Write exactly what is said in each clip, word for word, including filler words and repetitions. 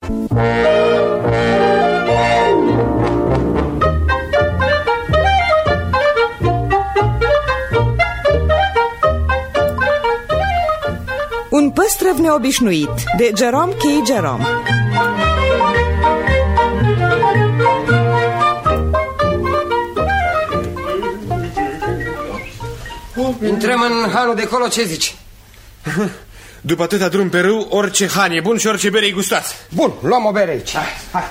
Un păstrăv neobișnuit de Jerome K. Jerome. Intrăm în hanul de colo, ce zici? După atâta drum pe râu, orice han e bun și orice bere e gustoasă. Bun, luăm o bere aici. Hai, hai.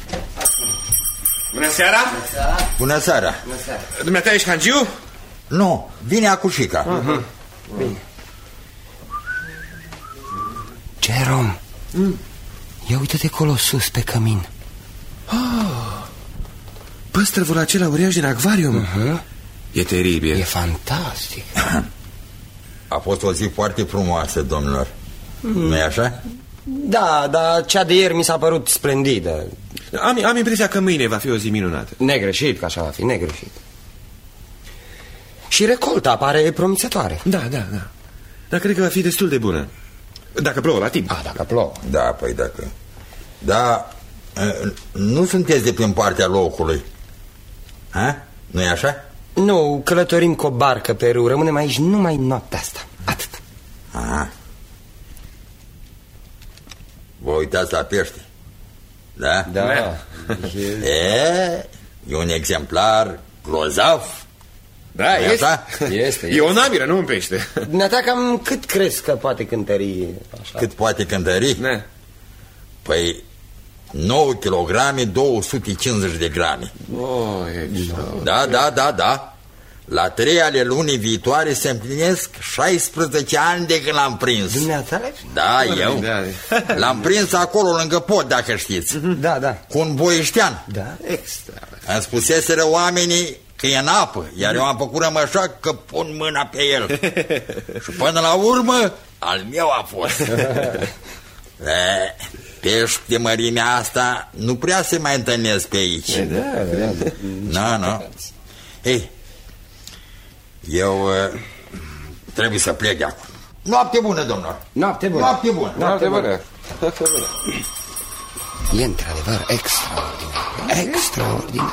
Bună seara! Bună seara! Bună seara! Bună seara. Dumneata ești hangiu? Nu, vine acușica. uh-huh. Bine. Jerome, mm. ia uite-te acolo sus pe cămin. Oh, păstrăvul acela uriaș din acvarium. uh-huh. E teribil. E fantastic. A fost o zi foarte frumoasă, domnilor. mm. Nu-i așa? Da, dar cea de ieri mi s-a părut splendidă. Am, am impresia că mâine va fi o zi minunată. Negreșit că așa va fi, negreșit. Și recolta pare promițătoare. Da, da, da. Dar cred că va fi destul de bună. Dacă plouă la timp. A, dacă plouă. Da, păi dacă... Da, nu sunteți de prin partea locului. Ha? Nu-i așa? Nu, călătorim cu o barcă pe râu. Rămânem aici numai noaptea asta. Atât. Aha. Vă uitați la pește. Da? Da. E, e un exemplar grozav. Da, este. Este, este. E o namiră, nu un pește. Dumneata cam cât crezi că poate cântări așa? Cât poate cântări? Ne. Păi nouă kilograme, două sute cincizeci de grame. Oh, da, da, da, da. La trei ale lunii viitoare se împlinesc șaisprezece ani de când l-am prins. Dumneata? Da, eu. L-am prins acolo lângă pod, dacă știți. Da, da. Cu un boieștean. Da, extra. Îmi spuseseră oamenii că e în apă, iar eu am făcut așa că pun mâna pe el. Și până la urmă, al meu a fost. E, pești de mărimea asta nu prea se mai întâlnesc pe aici. Da, da, da. Nu, nu. Ei, eu uh, trebuie să plec de acum. Noapte bună, domnilor. Noapte bună. Noapte bună. Noapte bună. E într-adevăr extraordinar. Extraordinar.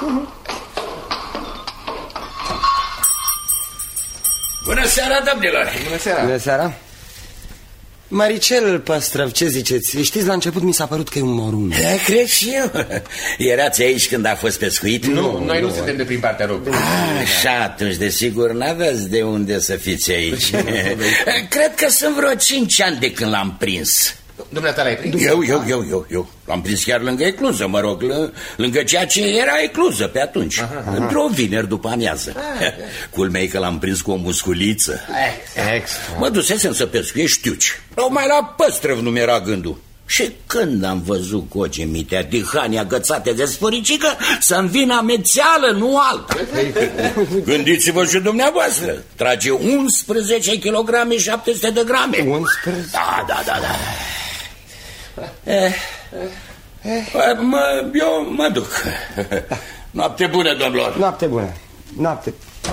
Bună seara, domnilor! Bună seara! Bună seara! Maricel Păstrăv, ce ziceți? Știți, la început mi s-a părut că e un morun. Da, cred și eu. Erați aici când a fost pescuit? Nu, nu noi nu, nu suntem de prin partea rugului. Așa, atunci, desigur, n-aveți de unde să fiți aici. Cred că sunt vreo cinci ani de când l-am prins. Dumneata l-ai prins? Eu, eu, eu, eu, eu. L-am prins chiar lângă ecluză, mă rog, lângă ceea ce era ecluză pe atunci. Aha, aha. Într-o vineri după amiază. Culmea e că l-am prins cu o musculiță. Extra. Mă dusesem să pescuiesc știuci. Mai la Păstrăv nu mi-era gândul. Și când am văzut coge mitea, dihanii agățate de sfăricică, să-mi vină amețeală, nu altă. Gândiți-vă și dumneavoastră. Trage unsprezece kilograme, șapte sute de grame. unsprezece? Da, da, da, da. Eh, eh, mă, eu mă duc. Noapte bună, domnilor. Noapte bună. Noapte.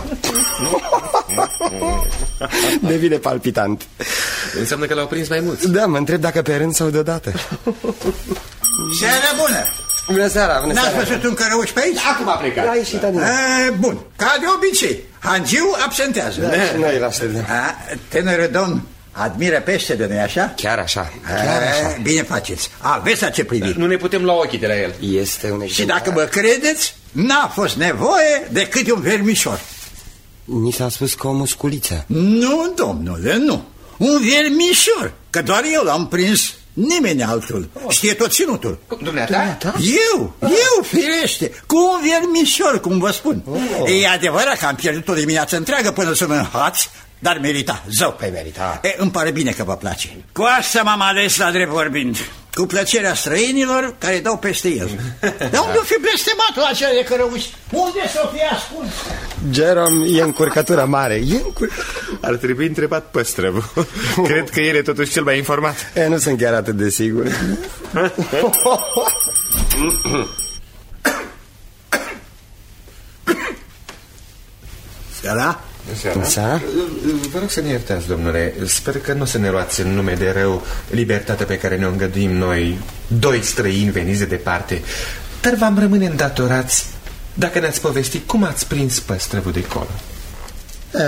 Devine palpitant. Înseamnă că l-au prins mai mulți. Da, mă întreb dacă pe rând sau deodată. Seara bună. Bună seara, bună seara. N-ați văzut un cărăuș pe aici? Acum a plecat. A ieșit adică. Bun, ca de obicei. Hangiu absentează. Da, și noi la ședem. Tânărul domn admiră peștele, nu-i așa? Chiar așa, A, chiar așa. Bine faceți. Aveți la ce privi. Nu ne putem lua ochii de la el. Este un exemplu. Și dacă mă credeți, n-a fost nevoie decât un vermișor. Ni s-a spus că o musculiță. Nu, domnule, nu. Un vermișor, că doar eu l-am prins. Nimeni altul. Știe tot ținutul. Dumneata? Eu, eu, firește, cu un vermișor, cum vă spun. Oh. E adevărat că am pierdut o dimineață întreagă până să mă înhați, dar merita, zău. Păi merita. E, îmi pare bine că vă place. Cu asta m-am ales la drept vorbind. Cu plăcerea străinilor care dau peste el. Dar unde o fi blestematul acela de cărăuși? Unde s-o fi ascuns? Jerome, e încurcătura mare. E încurcătura. Ar trebui întrebat Păstrăv. Cred că el e totuși cel mai informat. E, nu sunt chiar atât de sigur. Seara? Bună seara. Vă rog să ne iertați, domnule. Sper că nu o să ne luați în nume de rău libertatea pe care ne-o îngăduim noi, doi străini veniți de departe. Dar v-am rămâne îndatorați dacă ne-ați povestit cum ați prins păstrăvul de colo. E,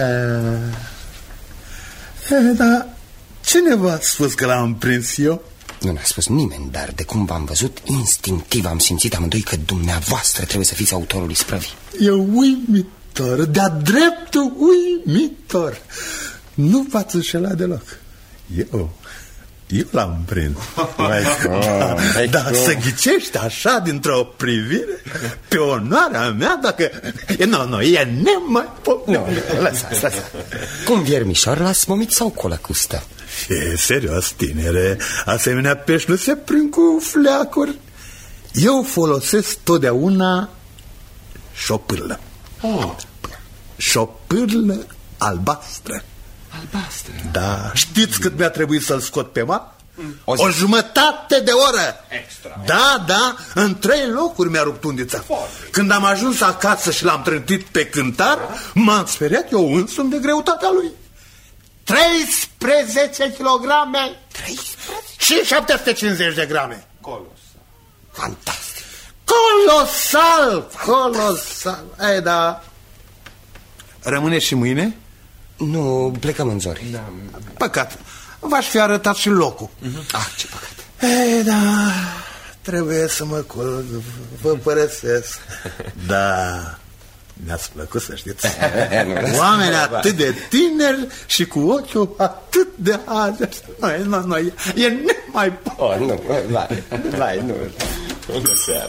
e, dar cine v-a spus că l-am prins eu? Nu ne-a spus nimeni, dar de cum v-am văzut, instinctiv am simțit amândoi că dumneavoastră trebuie să fiți autorul isprăvii. E uimitor, de-a dreptul uimitor. Nu v-ați înșelat deloc. Eu, eu l-am prins. Da, dar să ghicești așa dintr-o privire, pe onoarea mea, dacă... Nu, nu, e nemaipomenit. Lăsați, lăsați. Cum viermișor, l-ați momit sau cu lăcustă? E serios, tinere, asemenea pești nu se prind cu fleacuri. Eu folosesc totdeauna șopârlă. Oh. Șopârlă albastră. Albastră? Da, știți cât mi-a trebuit să-l scot pe map? O, o jumătate de oră. Extra. Da, da, în trei locuri mi-a rupt undița. Când am ajuns acasă și l-am trântit pe cântar, m-am speriat eu însumi de greutatea lui. treisprezece kilograme și șapte sute cincizeci de grame. Colosal. Fantastic. Colosal, colosal. Ei, da. Rămâne și mâine? Nu, plecăm în zori. Da. Păcat. V-aș fi arătat și locul. uh-huh. Ah, ce păcat. Ei, da, trebuie să mă culc. Vă părăsesc. Da, mi-ați plăcut să știți. Oameni atât de tineri și cu ochiul atât de azi. Noi, noi, noi, e nemai... Oh, nu, vai, vai, nu. Bună seara.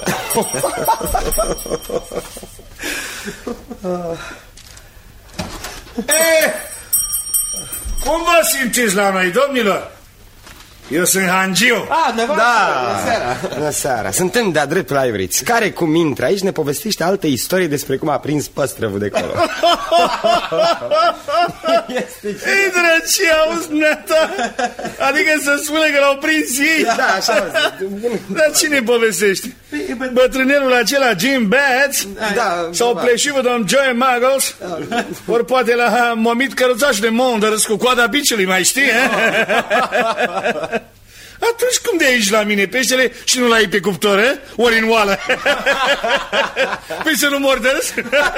E, cum vă simțiți la noi, domnilor? Eu sunt Hangiu. Ah, da, bună seara. Bună seara. Suntem de-a dreptul la ivriți. Care cum intră aici ne povestește alte istorie despre cum a prins păstrăvul de colo. Ei, drăci, auzi, dumneata? Adică să spune că l-au prins ei? Da, așa. Dar cine povestește? Bătrânelul acela, Jim Bats? Da. Sau pleșivul domn Joey Muggles? Ori poate l-a momit căruțașul de Monders cu coada biciului, mai știi? Atunci cum de aici la mine peștele și nu l-ai pe cuptor, eh? Ori în oală? Păi să nu mordărăs?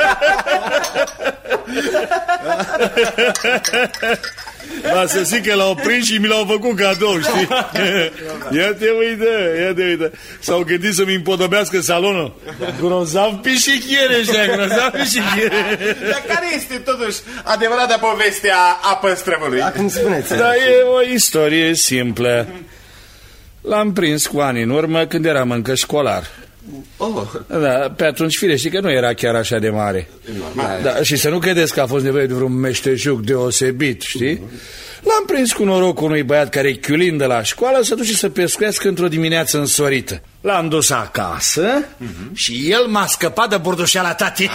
Va să zic că l-au prins și mi l-au făcut cadou, știi? Ia te uită, ia te uită. S-au gândit să-mi împodobească salonul. Grozav pișichiere ăștia, grozav pișichiere. Dar care este totuși adevărata poveste a, a păstrăvului? Acum spuneți. Da, e o istorie simplă. L-am prins cu ani în urmă când eram încă școlar. Oh. Da, pe atunci firește că nu era chiar așa de mare. Da, și să nu credeți că a fost nevoie de vreun meșteșug deosebit, știi? L-am prins cu norocul unui băiat care chiulind de la școală să duce să pescuiască într-o dimineață însorită. L-am dus acasă uh-huh. și el m-a scăpat de burdușeala tati.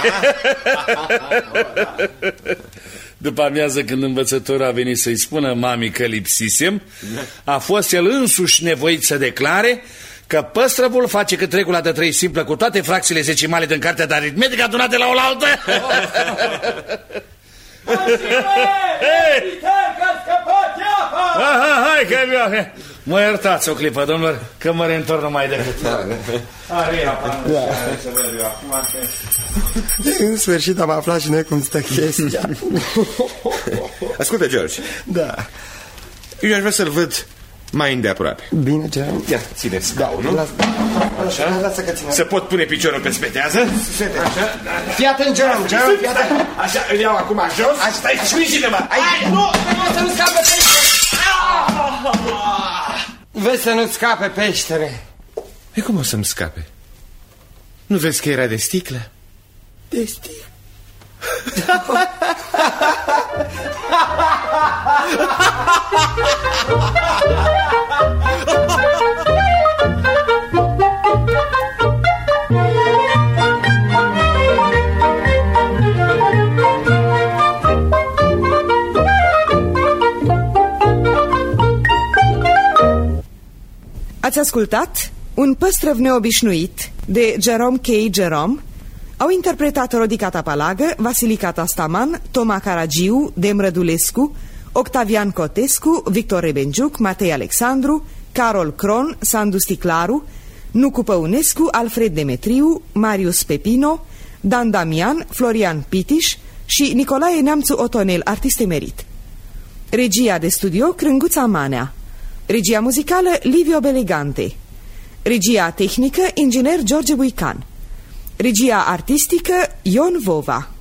După amiază, când învățătorul a venit să-i spună mamii că lipsisem, a fost el însuși nevoit să declare că păstrăvul face cât regula de trei simplă cu toate fracțiile zecimale din cartea de aritmetică adunate la oaltă. Hai că mă iertați o clipă, domnilor, că mă reîntorc numai decât. În sfârșit am aflat și noi cum stă chestia. Ascultă, George. Da. Eu aș vrea să-l văd mai îndeaproape. Bine, George. Ia, ține scaunul. Da, așa. Lasă că ține. Să pot pune piciorul pe spetează. Așa. Fii atent, George, George, fii atent. Așa, îl iau acum jos. Așa, stai, sprijină-mă. Ai, nu, nu să nu scape peștele. Vezi să nu scape peștele. E cum o să-mi scape? Nu vezi că era de sticlă? De sticlă. Ați ascultat Un păstrăv neobișnuit de Jerome K. Jerome, Au interpretat Rodica Tapalagă, Vasilica Tastaman, Toma Caragiu, Dem Rădulescu, Octavian Cotescu, Victor Rebenciuc, Matei Alexandru, Carol Cron, Sandu Sticlaru, Nucu Păunescu, Alfred Demetriu, Marius Pepino, Dan Damian, Florian Pitiș și Nicolae Neamțu Otonel, artist emerit. Regia de studio Crânguța Manea. Regia muzicală Livio Belegante. Regia tehnică inginer George Buican. Regia artistică Ion Vova.